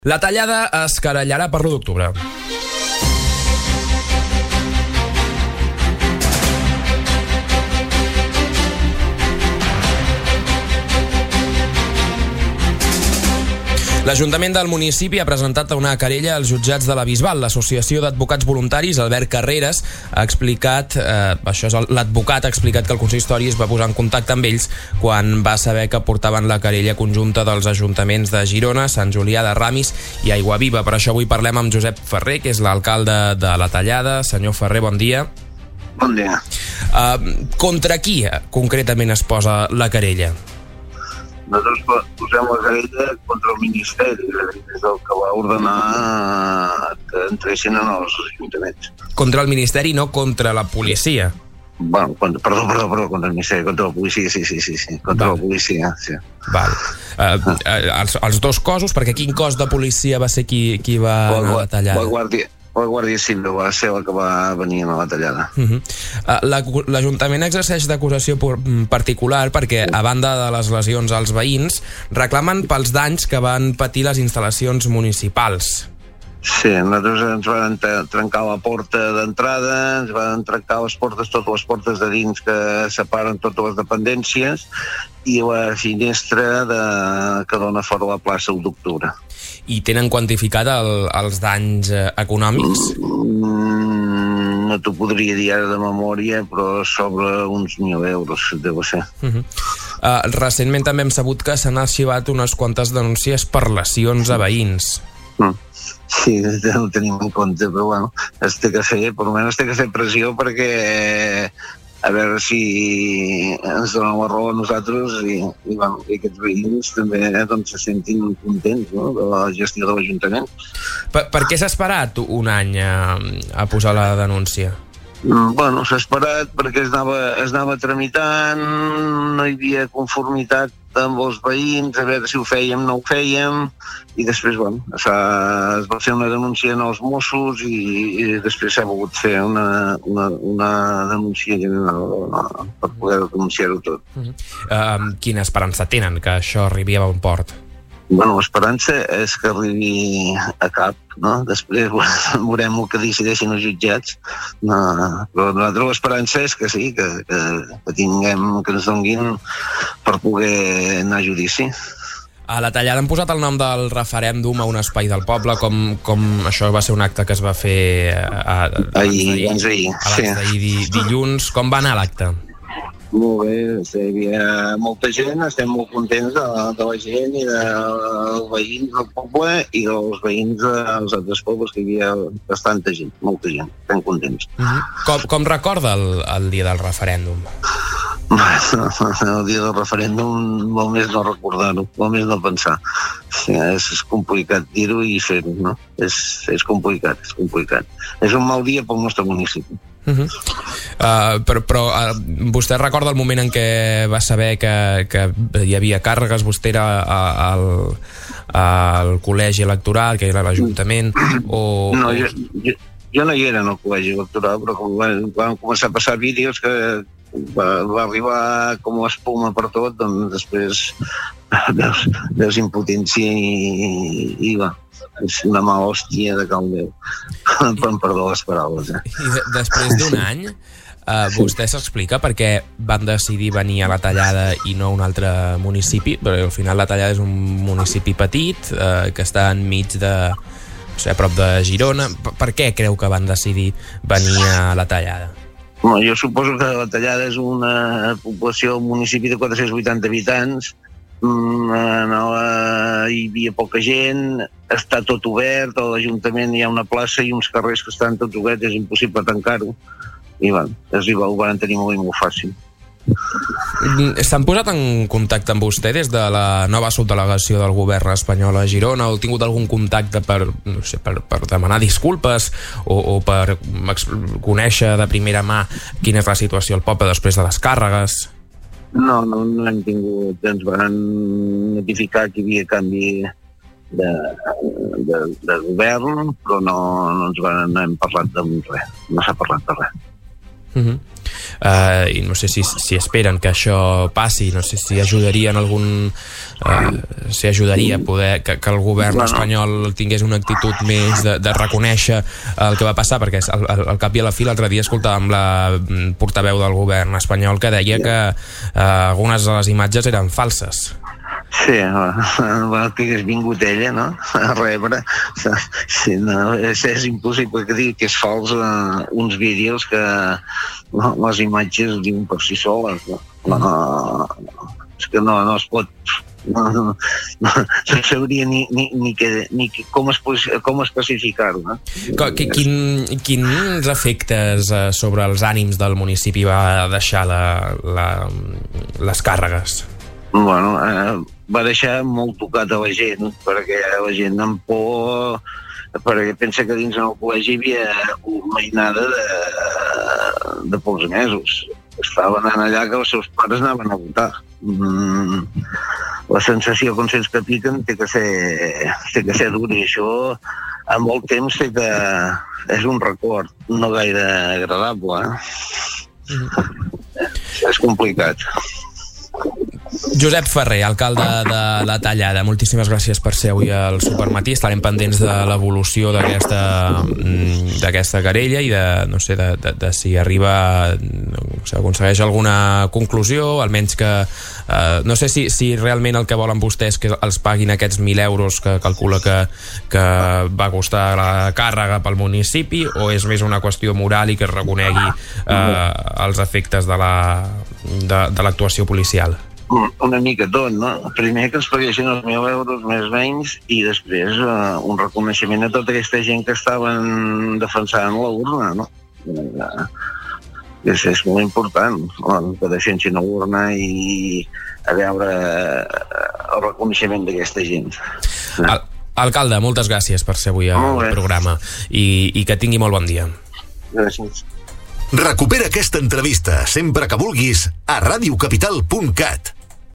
La Tallada es querellarà per l'1 d'octubre. L'Ajuntament del municipi ha presentat una querella als jutjats de la Bisbal. L'Associació d'Advocats Voluntaris, Albert Carreras, ha explicat, l'advocat ha explicat que el consistori es va posar en contacte amb ells quan va saber que portaven la querella conjunta dels ajuntaments de Girona, Sant Julià de Ramis i Aiguaviva. Per això avui parlem amb Josep Ferrer, que és l'alcalde de la Tallada. Senyor Ferrer, bon dia. Bon dia. Contra qui concretament es posa la querella? Nosaltres posem la querella contra el Ministeri, és el que va ordenar que entressin en els ajuntaments. Contra el Ministeri, no contra la policia? Bueno, perdó, contra el Ministeri, contra la policia, sí, contra la policia, sí. Val. Els dos cossos, perquè quin cos de policia va ser qui va anar a la Tallada? La Guàrdia Civil va ser la que va venir a la Tallada. L'Ajuntament exerceix d'acusació particular perquè, a banda de les lesions als veïns, reclamen pels danys que van patir les instal·lacions municipals. Sí, nosaltres ens van trencar la porta d'entrada, ens van trencar totes les portes de dins que separen totes les dependències i la finestra que dona fora la plaça 1 d'octubre. I tenen quantificat els danys econòmics? No t'ho podria dir ara de memòria, però sobre uns 1.000 euros deu ser. Recentment també hem sabut que s'han arxivat unes quantes denúncies per lesions a veïns. Sí, no ho tenim en compte, però bueno, es té que fer, per almenys té que fer pressió perquè a veure si ens donen la raó a nosaltres i aquests veïns també se sentin contents, no?, de la gestió de l'Ajuntament. Per què s'ha esperat un any a posar la denúncia? Bueno, s'ha esperat perquè es anava tramitant, no hi havia conformitat amb els veïns, a veure si ho fèiem, no ho fèiem, i després, bueno, es va fer una denúncia als Mossos i després s'ha volgut fer una denúncia general per poder denunciar-ho tot. Quina esperança tenen que això arribi a bon port? Bueno, l'esperança és que arribi a cap, no? Després veurem el que decideixin els jutjats, però nosaltres l'esperança és que sí, que tinguem, que ens donguin per poder anar a judici. A la Tallada han posat el nom del referèndum a un espai del poble, com això va ser un acte que es va fer abans d'ahir dilluns. Com va anar l'acte? Molt bé, hi havia molta gent, estem molt contents de la gent i dels veïns del poble i dels veïns dels altres pobles, que hi havia bastanta gent, molta gent, estem contents. Com recorda el dia del referèndum? El dia del referèndum, molt més no recordar-ho, molt més no pensar. Sí, és complicat dir-ho i fer-ho, no? És complicat, és complicat. És un mal dia pel nostre municipi. Però vostè recorda el moment en què va saber que hi havia càrregues? Vostè era al col·legi electoral, que era l'Ajuntament? No, jo no hi era en el col·legi electoral, però quan començar a passar vídeos que va arribar com espuma per tot, doncs després veus impotència i va, és una mala hòstia de cal Déu. Perdó les paraules. I després d'un any, vostè s'explica per què van decidir venir a la Tallada i no a un altre municipi? Perquè al final la Tallada és un municipi petit que està enmig de, a prop de Girona. Per què creu que van decidir venir a la Tallada? Jo suposo que la Tallada és una població, un municipi de 480 habitants, hi havia poca gent, està tot obert, a l'Ajuntament hi ha una plaça i uns carrers que estan tots oberts, és impossible tancar-ho, i ho van tenir molt i molt fàcil. S'han posat en contacte amb vostè des de la nova subdelegació del govern espanyol a Girona? O ha tingut algun contacte per demanar disculpes o per conèixer de primera mà quina és la situació al poble després de les càrregues? No hem tingut. Ens van notificar que hi havia canvi de govern, però no ens hem parlat de res, no s'ha parlat de res. i no sé si esperen que això passi, no sé si ajudaria en algun si ajudaria a poder que el govern espanyol tingués una actitud més de reconèixer el que va passar, perquè al cap i a la fi l'altre dia escoltàvem la portaveu del govern espanyol que deia que algunes de les imatges eren falses. Sí, que hagués vingut ella, no?, a rebre. Sí, no, és impossible que digui que és fals uns vídeos que les imatges diuen per si soles. És que no es pot... No sabria ni com especificar-ho. Quins efectes sobre els ànims del municipi va deixar les càrregues? Bueno, va deixar molt tocat a la gent, perquè la gent amb por, perquè pensa que dins del col·legi hi havia una mainada de pocs mesos. Estaven anant allà que els seus pares anaven a votar. La sensació, com sents que piquen, té que ser dur, i això en molt temps sé que és un record no gaire agradable. És complicat. Josep Ferrer, alcalde de la Tallada, moltíssimes gràcies per ser avui al Supermatí. Estarem pendents de l'evolució d'aquesta querella i de si arriba, s'aconsegueix alguna conclusió, almenys que no sé si realment el que volen vostès que els paguin aquests 1.000 euros que calcula que va costar la càrrega pel municipi, o és més una qüestió moral i que es reconegui els efectes de l'actuació policial? Una mica tot, no? Primer que ens paguessin els 1.000 euros més o menys, i després un reconeixement a tota aquesta gent que estaven defensant la urna, no? És molt important que defensin la urna i a veure el reconeixement d'aquesta gent. Alcalde, moltes gràcies per ser avui al programa i que tingui molt bon dia. Gràcies. Recupera aquesta entrevista sempre que vulguis a radiocapital.cat.